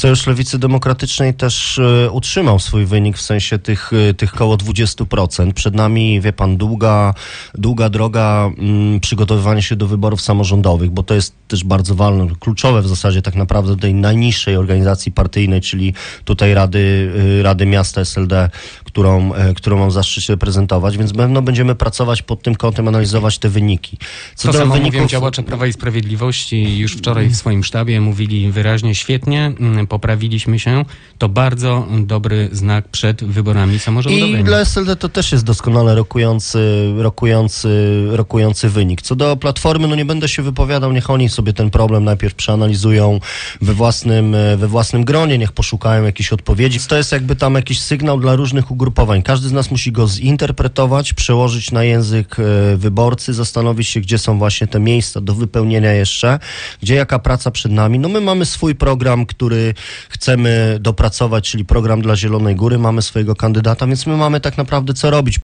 Sojusz Lewicy Demokratycznej też utrzymał swój wynik w sensie tych koło 20%. Przed nami, wie pan, długa droga przygotowywania się do wyborów samorządowych, bo to jest też bardzo ważne, kluczowe w zasadzie tak naprawdę tej najniższej organizacji partyjnej, czyli tutaj Rady Miasta SLD, którą mam zaszczyt reprezentować, więc pewno będziemy pracować pod tym kątem, analizować te wyniki. Co to samo mówią działacze Prawa i Sprawiedliwości. Już wczoraj w swoim sztabie mówili wyraźnie, świetnie, poprawiliśmy się. To bardzo dobry znak przed wyborami samorządowymi. I dla SLD to też jest doskonale rokujący wynik. Co do Platformy, no nie będę się wypowiadał, niech oni sobie ten problem najpierw przeanalizują we własnym gronie, niech poszukają jakichś odpowiedzi. To jest jakby tam jakiś sygnał dla różnych ugrupowań. Każdy z nas musi go zinterpretować, przełożyć na język wyborcy, zastanowić się, gdzie są właśnie te miejsca do wypełnienia jeszcze, gdzie jaka praca przed nami. No my mamy swój program, który chcemy dopracować, czyli program dla Zielonej Góry, mamy swojego kandydata, więc my mamy tak naprawdę co robić.